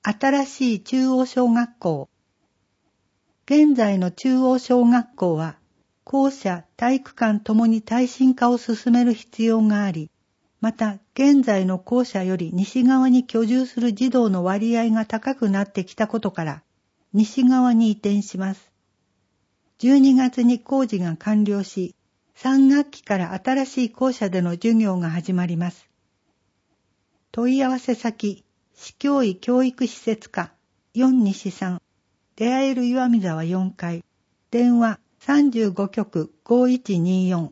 新しい中央小学校。現在の中央小学校は、校舎、体育館ともに耐震化を進める必要があり、また現在の校舎より西側に居住する児童の割合が高くなってきたことから、西側に移転します。12月に工事が完了し、3学期から新しい校舎での授業が始まります。問い合わせ先、市教委教育施設課4西3、出会える岩見沢4階、電話35局5124。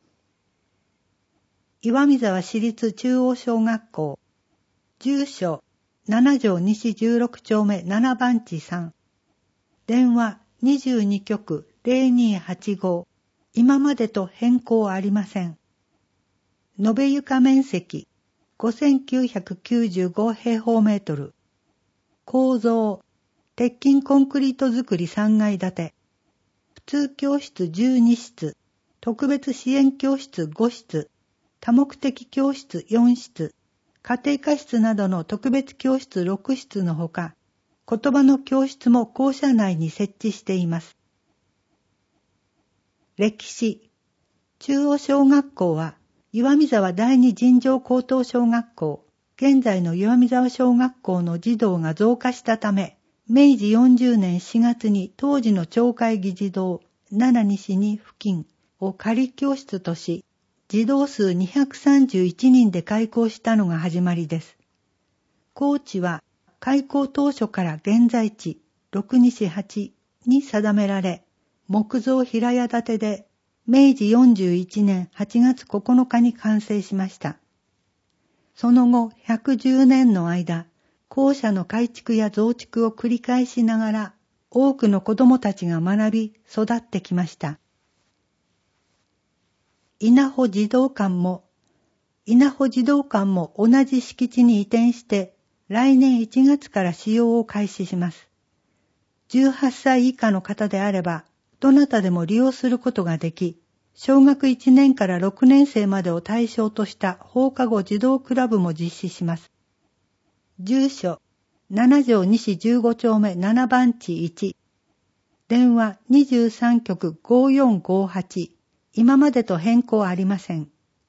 岩見沢市立中央小学校、住所7条西16丁目7番地3、電話22局0285。今までと変更ありません。延べ床面積5995平方メートル。構造、鉄筋コンクリート造り3階建て。普通教室12室、特別支援教室5室、多目的教室4室、家庭科室などの特別教室6室のほか、言葉の教室も校舎内に設置しています。歴史。中央小学校は、岩見沢第二尋常高等小学校、現在の岩見沢小学校の児童が増加したため、明治40年4月に当時の町会議児童7西2付近を仮教室とし、児童数231人で開校したのが始まりです。校地は開校当初から現在地6西8に定められ、木造平屋建てで明治41年8月9日に完成しました。その後110年の間、校舎の改築や増築を繰り返しながら、多くの子どもたちが学び育ってきました。稲穂児童館も同じ敷地に移転して、来年1月から使用を開始します。18歳以下の方であれば、どなたでも利用することができ、小学1年から6年生までを対象とした放課後児童クラブも実施します。住所、7条西15丁目7番地1。電話23局5458。今までと変更ありません。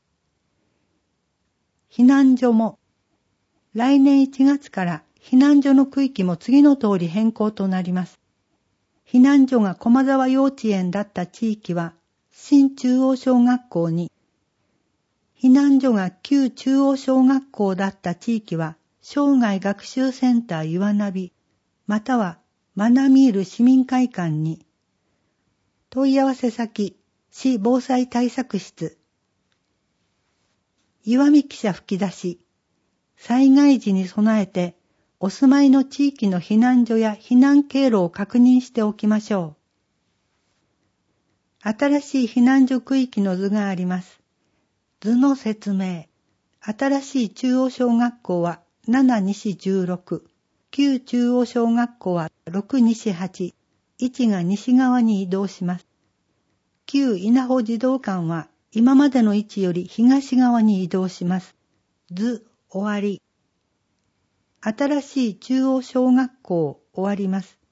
避難所も、来年1月から避難所の区域も次の通り変更となります。避難所が駒沢幼稚園だった地域は、新中央小学校に、避難所が旧中央小学校だった地域は、生涯学習センター岩ナビ、またはマナミール市民会館に、問い合わせ先、市防災対策室、岩見記者吹き出し、災害時に備えて、お住まいの地域の避難所や避難経路を確認しておきましょう。新しい避難所区域の図があります。図の説明。新しい中央小学校は7西16、旧中央小学校は6西8、位置が西側に移動します。旧稲穂児童館は今までの位置より東側に移動します。図終わり。新しい中央小学校終わります。